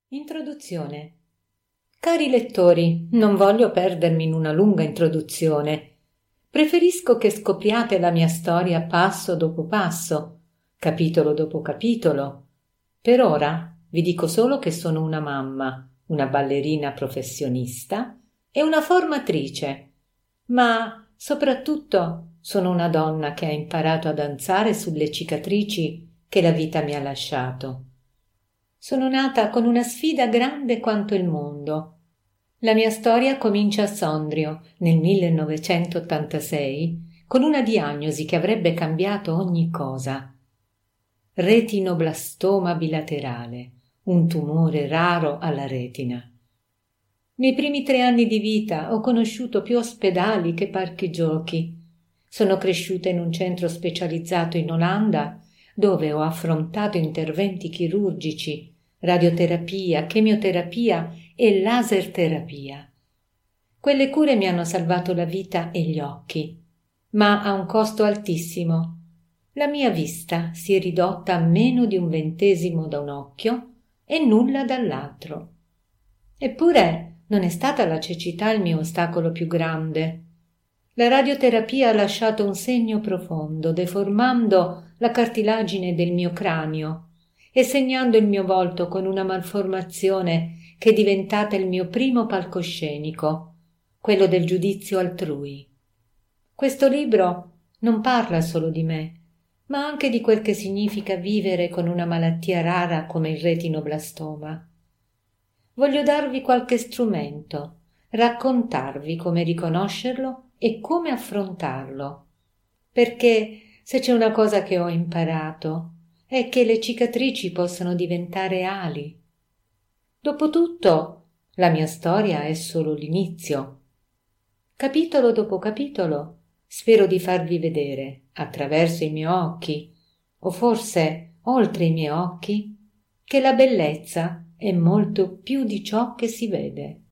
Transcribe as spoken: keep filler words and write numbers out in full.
Introduzione. Cari lettori, non voglio perdermi in una lunga introduzione. Preferisco che scopriate la mia storia passo dopo passo, capitolo dopo capitolo. Per ora vi dico solo che sono una mamma, una ballerina professionista e una formatrice, ma soprattutto sono una donna che ha imparato a danzare sulle cicatrici che la vita mi ha lasciato. Sono nata con una sfida grande quanto il mondo. La mia storia comincia a Sondrio nel millenovecentottantasei con una diagnosi che avrebbe cambiato ogni cosa. Retinoblastoma bilaterale, un tumore raro alla retina. Nei primi tre anni di vita ho conosciuto più ospedali che parchi giochi. Sono cresciuta in un centro specializzato in Olanda, dove ho affrontato interventi chirurgici, radioterapia, chemioterapia e laserterapia. Quelle cure mi hanno salvato la vita e gli occhi, ma a un costo altissimo. La mia vista si è ridotta a meno di un ventesimo da un occhio e nulla dall'altro. Eppure non è stata la cecità il mio ostacolo più grande. La radioterapia ha lasciato un segno profondo, deformando la cartilagine del mio cranio e segnando il mio volto con una malformazione che è diventata il mio primo palcoscenico, quello del giudizio altrui. Questo libro non parla solo di me, ma anche di quel che significa vivere con una malattia rara come il retinoblastoma. Voglio darvi qualche strumento, raccontarvi come riconoscerlo e come affrontarlo, perché se c'è una cosa che ho imparato è che le cicatrici possono diventare ali. Dopotutto, la mia storia è solo l'inizio. Capitolo dopo capitolo spero di farvi vedere, attraverso i miei occhi, o forse oltre i miei occhi, che la bellezza è molto più di ciò che si vede.